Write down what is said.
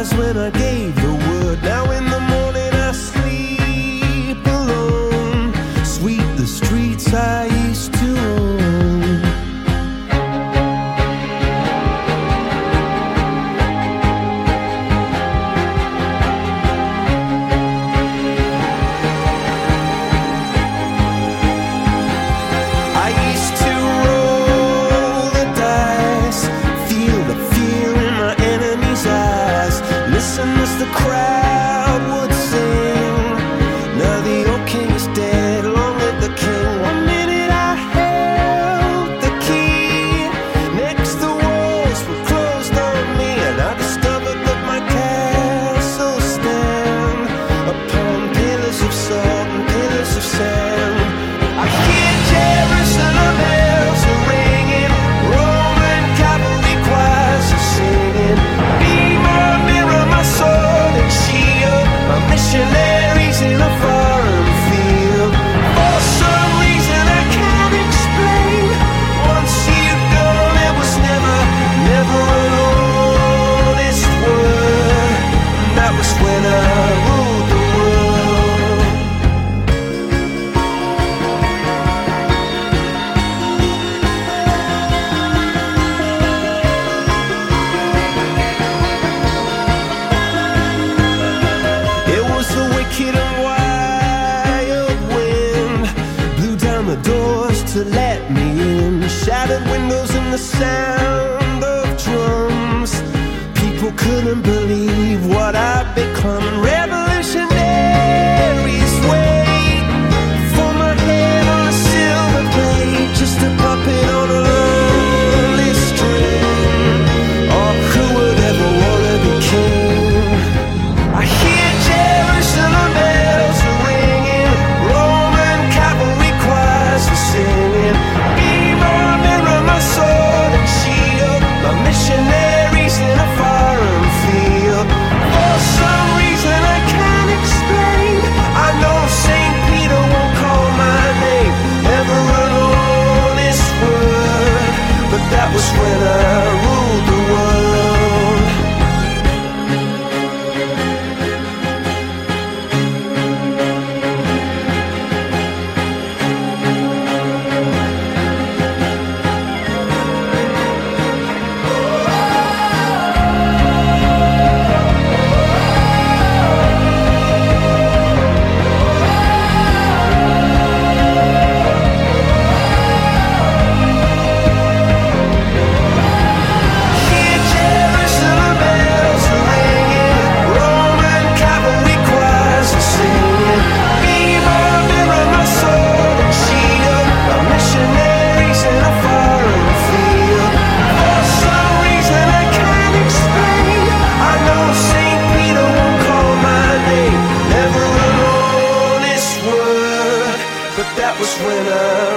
eyes when I gave the word. Now in the morning I sleep alone. Sweep the streets I used to own. I used to roll the dice, feel the fear in my enemy's eyes, listen as the crowd would sing. Now the old king is dead, long live the king. One minute I held the key, next the walls were closed on me, and I discovered that my castle stand upon pillars of salt and pillars of sand. I hear Jerusalem bells are ringing, Roman cavalry choirs are singing. Be my mirror, my sword and shield, my missionaries in a foreign field. For some reason I can't explain, once you've gone it was never, never an honest word. And that was when I ruled the world. It was the wicked and wild wind, blew down the doors to let me in, shattered windows and the sound of drums. People couldn't believe what I'd become. And revolutionaries wait for my head on a silver plate, just a puppet on a lonely string. Oh, who would ever wanna be king? I hear Jerusalem bells are ringing, Roman cavalry choirs are singing. Be my mirror, my sword and shield, my missionaries in a foreign field. For some reason I can't explain, I know St. Peter won't call my name, never an honest word. But that was when I ruled the world. Hear Jerusalem bells are ringing, Roman cavalry choirs are singing. Be my mirror, my sword and shield, my missionaries in a foreign field. For some reason I can't explain, I know St. Peter won't call my name, never an honest word. But that was when I